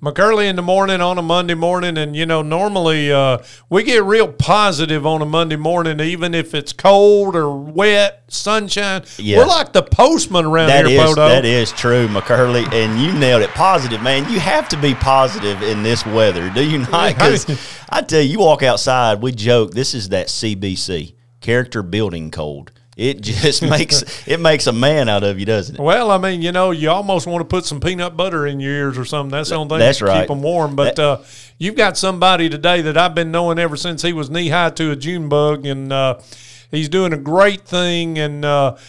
McCurley in the morning on a Monday morning, and, normally we get real positive on a Monday morning, even if it's cold or wet, sunshine. Yeah. We're like the postman around here, Bodo. That is true, McCurley, and you nailed it. Positive, man. You have to be positive in this weather, do you not? Because I tell you walk outside, we joke, this is that CBC, character building cold. It just makes a man out of you, doesn't it? Well, I mean, you almost want to put some peanut butter in your ears or something. That's the only thing That's right. Keep them warm. But you've got somebody today that I've been knowing ever since he was knee-high to a June bug, and he's doing a great thing. And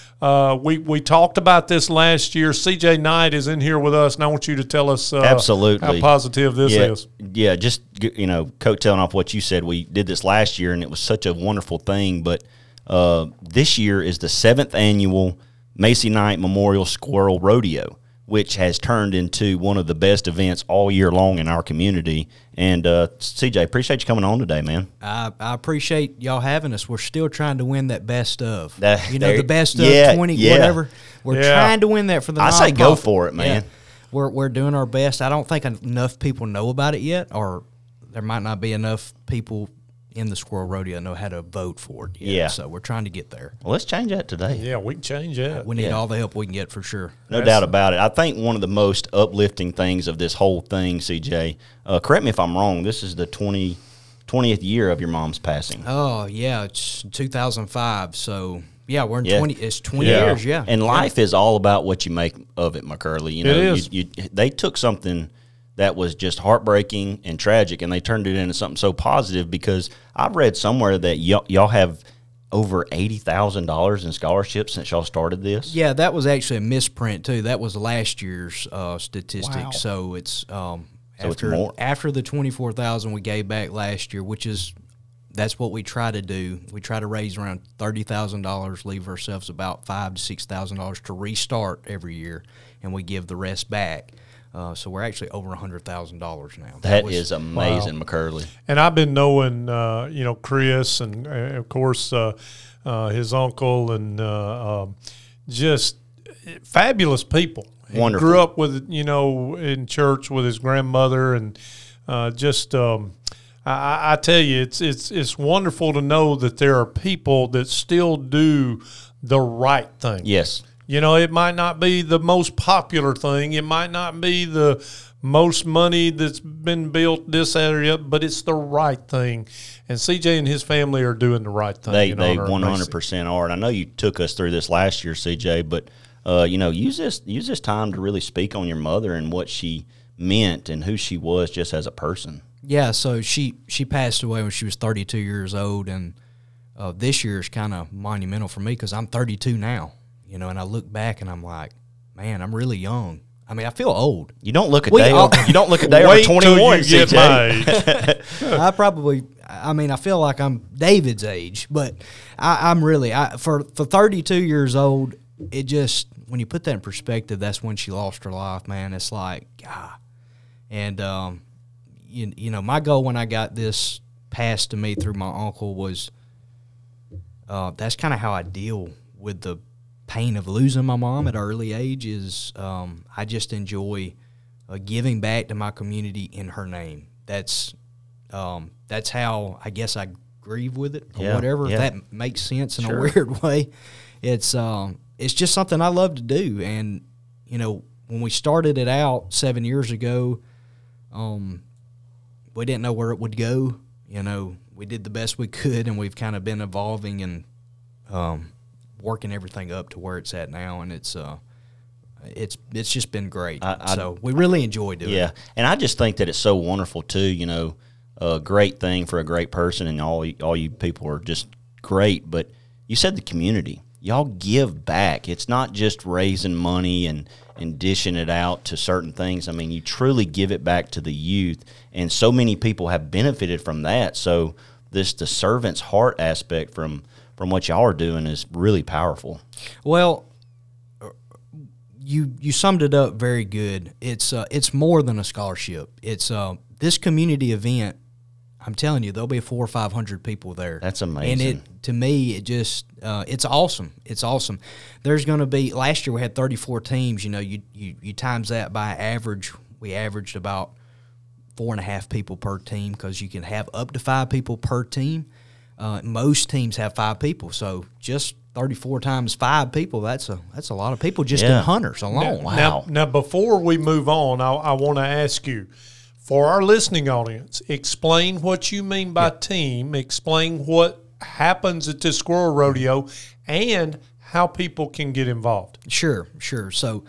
we talked about this last year. CJ Knight is in here with us, and I want you to tell us absolutely how positive this is. Yeah, just, coattailing off what you said, we did this last year, and it was such a wonderful thing, but this year is the 7th annual Macy Knight Memorial Squirrel Rodeo, which has turned into one of the best events all year long in our community. And CJ, appreciate you coming on today, man. I appreciate y'all having us. We're still trying to win that best of. The best of 20, whatever. We're trying to win that for the I say go for it, man. Yeah. We're doing our best. I don't think enough people know about it yet, or there might not be enough people in the Squirrel Rodeo know how to vote for it. Yeah. So we're trying to get there. Well, let's change that today. Yeah, we can change that. We need all the help we can get for sure. No doubt about it. I think one of the most uplifting things of this whole thing, CJ, correct me if I'm wrong, this is the 20th year of your mom's passing. Oh, yeah. It's 2005. So, yeah, we're in 20. It's 20 years, yeah. And life is all about what you make of it, McCurley. It is. They took something that was just heartbreaking and tragic, and they turned it into something so positive, because I've read somewhere that y'all have over $80,000 in scholarships since y'all started this. Yeah, that was actually a misprint, too. That was last year's statistic. Wow. So it's it's more. After the $24,000 we gave back last year, that's what we try to do. We try to raise around $30,000, leave ourselves about $5,000 to $6,000 to restart every year, and we give the rest back. So we're actually over $100,000 now. That is amazing, wow. McCurley. And I've been knowing, Chris and, of course, his uncle, and just fabulous people. Wonderful. He grew up with, in church with his grandmother, and I tell you, it's wonderful to know that there are people that still do the right thing. Yes. It might not be the most popular thing. It might not be the most money that's been built this area, but it's the right thing. And CJ and his family are doing the right thing. They 100% are. And I know you took us through this last year, CJ, but use this time to really speak on your mother and what she meant and who she was just as a person. Yeah, so she passed away when she was 32 years old, and this year is kind of monumental for me because I'm 32 now. And I look back and I'm like, man, I'm really young. I mean, I feel old. You don't look a day over 21, CJ. I feel like I'm David's age, but I'm really for 32 years old. It just, when you put that in perspective, that's when she lost her life, man. It's like, God. And my goal when I got this passed to me through my uncle was, that's kind of how I deal with the pain of losing my mom at an early age. Is I just enjoy giving back to my community in her name. That's how I guess I grieve with it or whatever. If that makes sense in a weird way. It's just something I love to do. And when we started it out 7 years ago, we didn't know where it would go. We did the best we could, and we've kind of been evolving and working everything up to where it's at now, and it's just been great. So we really enjoy doing it. Yeah, and I just think that it's so wonderful too. A great thing for a great person, and all you people are just great. But you said the community, y'all give back. It's not just raising money and dishing it out to certain things. I mean, you truly give it back to the youth, and so many people have benefited from that. So the servant's heart aspect from what y'all are doing is really powerful. Well, you summed it up very good. It's more than a scholarship. It's this community event. I'm telling you, there'll be 400 or 500 people there. That's amazing. And to me, it just it's awesome. It's awesome. There's going to be, last year we had 34 teams. You times that by average. We averaged about 4.5 people per team, because you can have up to 5 people per team. Most teams have 5 people, so just 34 times 5 people, that's a lot of people just in hunters alone. Now, before we move on, I want to ask you, for our listening audience, explain what you mean by team, explain what happens at this squirrel rodeo, and how people can get involved. Sure. So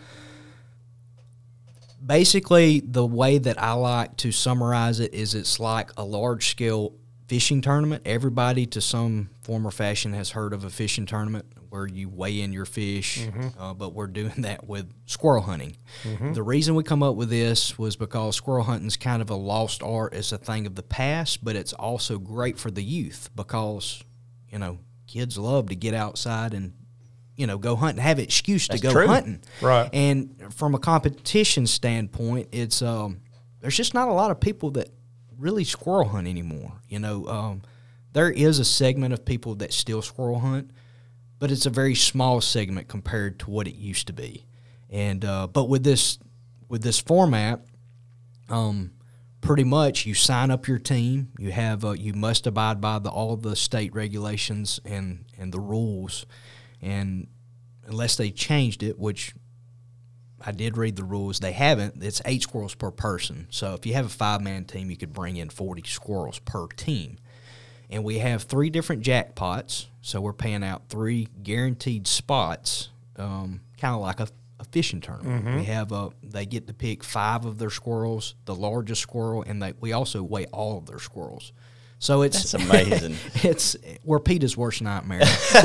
basically, the way that I like to summarize it is it's like a large-scale fishing tournament. Everybody, to some form or fashion, has heard of a fishing tournament where you weigh in your fish, but we're doing that with squirrel hunting. The reason we come up with this was because squirrel hunting is kind of a lost art. It's a thing of the past, but it's also great for the youth because, kids love to get outside and, go hunt and have an excuse to go hunting. Right. And from a competition standpoint, it's there's just not a lot of people that really squirrel hunt anymore. There is a segment of people that still squirrel hunt, but it's a very small segment compared to what it used to be. And but with this format, pretty much you sign up your team. You have you must abide by all the state regulations and the rules, and unless they changed it, which I did read the rules. They haven't. It's 8 squirrels per person. So if you have a 5-man team, you could bring in 40 squirrels per team. And we have 3 different jackpots. So we're paying out 3 guaranteed spots, kind of like a fishing tournament. We have they get to pick 5 of their squirrels, the largest squirrel, and we also weigh all of their squirrels. So that's amazing. We're PETA's worst nightmare.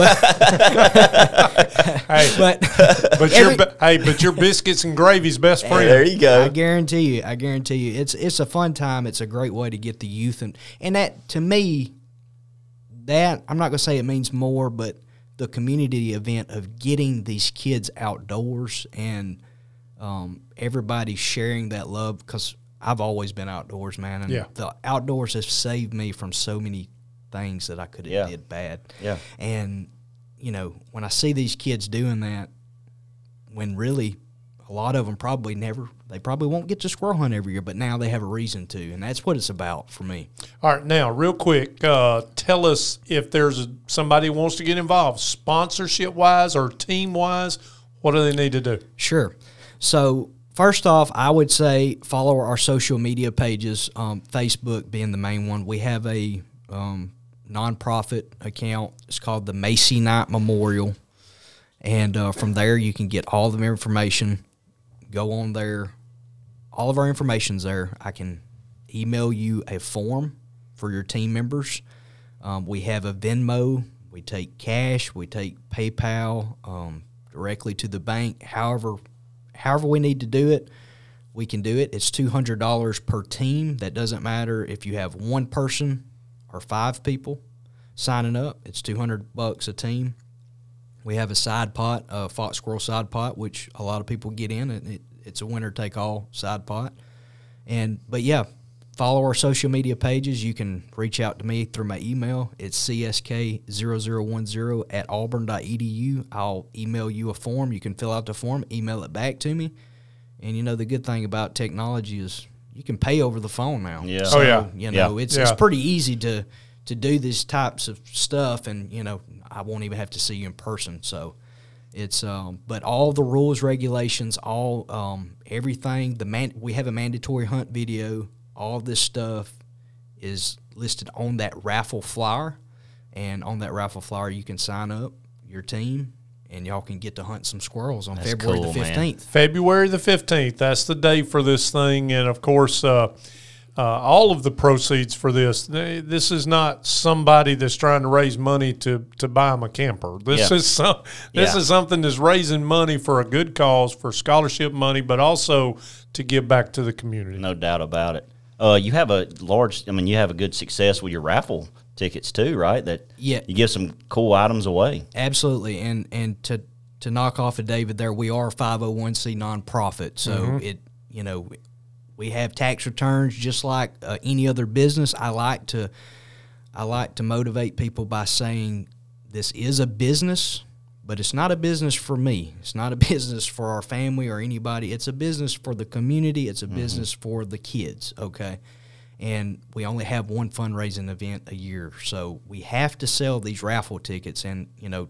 But your biscuits and gravy's best friend. There you go. I guarantee you, it's a fun time. It's a great way to get the youth, and that, to me, that I'm not going to say it means more, but the community event of getting these kids outdoors and everybody sharing that love, because I've always been outdoors, man, and the outdoors have saved me from so many things that I could have did bad. Yeah. And, when I see these kids doing that, when really a lot of them probably won't get to squirrel hunt every year, but now they have a reason to, and that's what it's about for me. All right, now, real quick, tell us if there's somebody who wants to get involved, sponsorship-wise or team-wise, what do they need to do? Sure. So, first off, I would say follow our social media pages, Facebook being the main one. We have a nonprofit account. It's called the Macy Knight Memorial. And from there, you can get all the information. Go on there. All of our information's there. I can email you a form for your team members. We have a Venmo. We take cash. We take PayPal directly to the bank. However we need to do it, we can do it. It's $200 per team. That doesn't matter if you have 1 person or 5 people signing up. It's $200 a team. We have a side pot, a Fox Squirrel side pot, which a lot of people get in. It's a winner-take-all side pot. But follow our social media pages. You can reach out to me through my email. It's csk0010@auburn.edu. I'll email you a form. You can fill out the form, email it back to me. And, the good thing about technology is you can pay over the phone now. Yeah. So, it's pretty easy to do these types of stuff, and, I won't even have to see you in person. So it's but all the rules, regulations, all everything, we have a mandatory hunt video. All this stuff is listed on that raffle flyer, and on that raffle flyer you can sign up your team, and y'all can get to hunt some squirrels on February the 15th. Man. February the 15th. That's the day for this thing, and of course, all of the proceeds for this. This is not somebody that's trying to raise money to buy them a camper. This is something that's raising money for a good cause, for scholarship money, but also to give back to the community. No doubt about it. You have a good success with your raffle tickets too, right? You give some cool items away. Absolutely, and to knock off of David there, we are a 501c nonprofit, so we have tax returns just like any other business. I like to motivate people by saying this is a business, But it's not a business for me. It's not a business for our family or anybody. It's a business for the community. It's a business for the kids, okay? And we only have one fundraising event a year. So we have to sell these raffle tickets. And,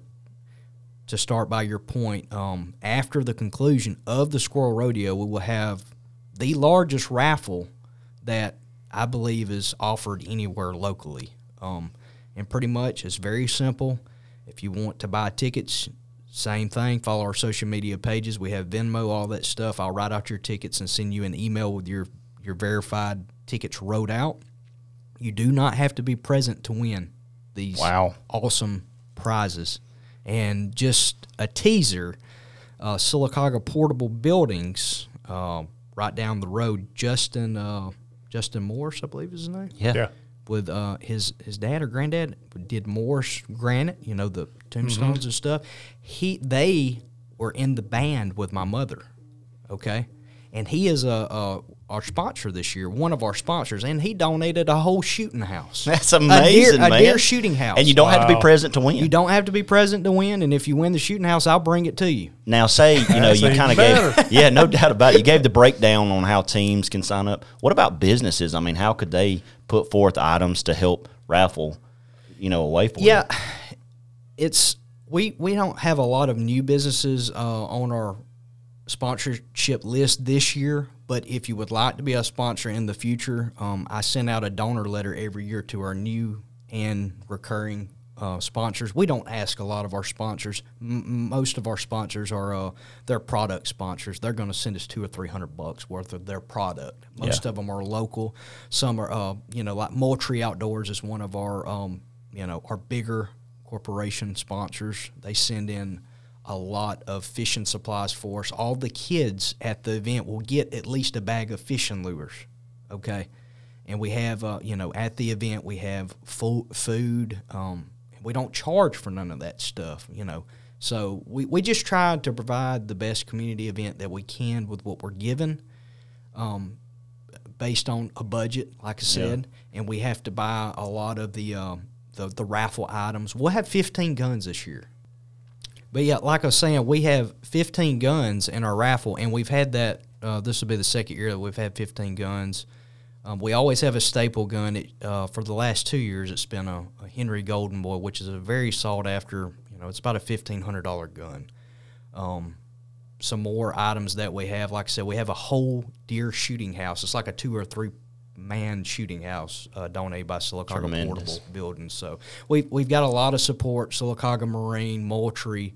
to start by your point, after the conclusion of the Squirrel Rodeo, we will have the largest raffle that I believe is offered anywhere locally. And pretty much it's very simple. If you want to buy tickets, same thing. Follow our social media pages. We have Venmo, all that stuff. I'll write out your tickets and send you an email with your verified tickets wrote out. You do not have to be present to win these awesome prizes. And just a teaser, Sylacauga Portable Buildings, right down the road, Justin Morse, I believe is his name. Yeah. With his dad or granddad did Morse Granite, the tombstones and stuff. They were in the band with my mother, okay? And he is our sponsor this year, one of our sponsors, and he donated a whole shooting house. That's amazing, man. A deer shooting house. And you don't have to be present to win. You don't have to be present to win, and if you win the shooting house, I'll bring it to you. Now, say, you kind of gave, no doubt about it. You gave the breakdown on how teams can sign up. What about businesses? I mean, how could they put forth items to help raffle, away for you? It's we don't have a lot of new businesses on our sponsorship list this year, but if you would like to be a sponsor in the future, I send out a donor letter every year to our new and recurring sponsors. We don't ask a lot of our sponsors. Most of our sponsors are they're product sponsors. They're going to send us $200 or $300 worth of their product. Most of them are local. Some are like Moultrie Outdoors is one of our our bigger corporation sponsors. They send in a lot of fishing supplies for us. All the kids at the event will get at least a bag of fishing lures, okay? And we have, at the event we have food. We don't charge for none of that stuff, So we just try to provide the best community event that we can with what we're given, based on a budget, like I said. And we have to buy a lot of the raffle items. We'll have 15 guns this year. But, like I was saying, we have 15 guns in our raffle, and we've had that this will be the second year that we've had 15 guns. We always have a staple gun. For the last 2 years, it's been a Henry Golden Boy, which is a very sought-after, it's about a $1,500 gun. Some more items that we have, like I said, we have a whole deer shooting house. It's like a 2 or 3 man shooting house donated by Sylacauga Portable Buildings. So we've got a lot of support. Sylacauga Marine, Moultrie,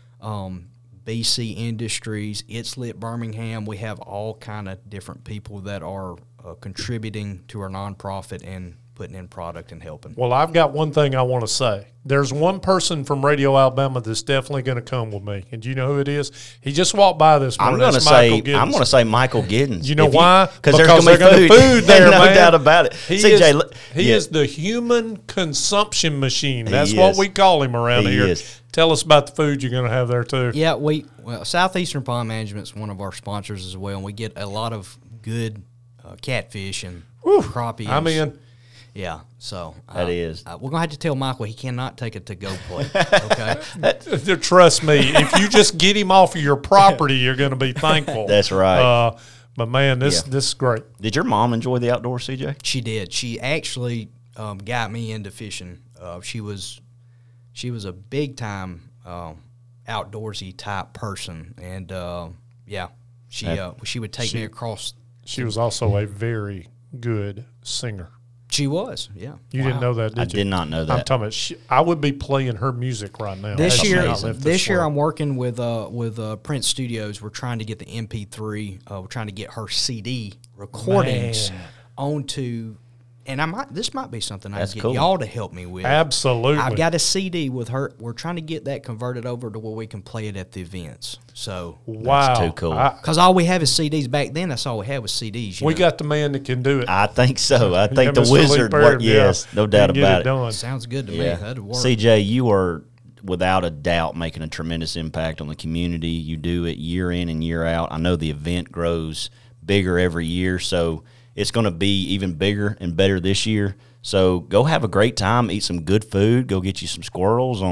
BC Industries, It's Lit Birmingham. We have all kind of different people that are contributing to our nonprofit and putting in product and helping. Well, I've got one thing I want to say. There's one person from Radio Alabama that's definitely going to come with me, and do you know who it is? He just walked by this morning. I'm going to say Michael Giddens. You know why? Because there's going to be food there, no doubt about it. CJ, he is the human consumption machine. That's what we call him around here. Tell us about the food you're going to have there too. Yeah, Southeastern Pond Management is one of our sponsors as well, and we get a lot of good catfish and crappie. I'm in. Yeah, so that is. We're gonna have to tell Michael he cannot take a to-go plate. Okay, trust me. If you just get him off of your property, you're going to be thankful. That's right. But man, this is great. Did your mom enjoy the outdoors, CJ? She did. She actually got me into fishing. She was a big time outdoorsy type person, and she would take me across. She was also a very good singer. She was, yeah. You didn't know that, did you? I did not know that. I'm talking about I would be playing her music right now. This year I'm working with Prince Studios. We're trying to get the MP3. We're trying to get her CD recordings onto. And this might be something I can get y'all to help me with. Absolutely. I've got a CD with her. We're trying to get that converted over to where we can play it at the events. So that's too cool. Because all we have is CDs. Back then, that's all we had was CDs. We got the man that can do it. I think so. I think the wizard. Yes, no doubt about it. Sounds good to me. That'd work. CJ, you are without a doubt making a tremendous impact on the community. You do it year in and year out. I know the event grows bigger every year, so it's going to be even bigger and better this year. So go have a great time, eat some good food, go get you some squirrels on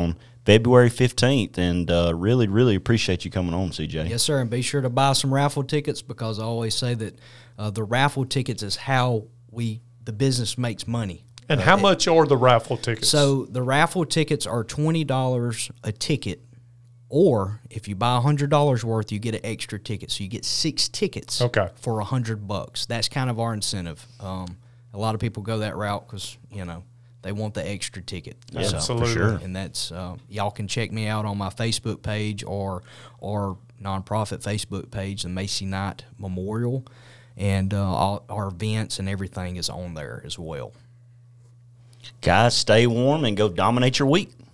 February 15th, and really, really appreciate you coming on, CJ. Yes, sir, and be sure to buy some raffle tickets, because I always say that the raffle tickets is how the business makes money. And how much are the raffle tickets? So the raffle tickets are $20 a ticket, or if you buy $100 worth, you get an extra ticket. So you get 6 tickets for $100. That's kind of our incentive. A lot of people go that route because, they want the extra ticket. Yeah, absolutely. For sure. And that's y'all can check me out on my Facebook page or nonprofit Facebook page, the Macy Knight Memorial, and all our events and everything is on there as well. Guys, stay warm and go dominate your week.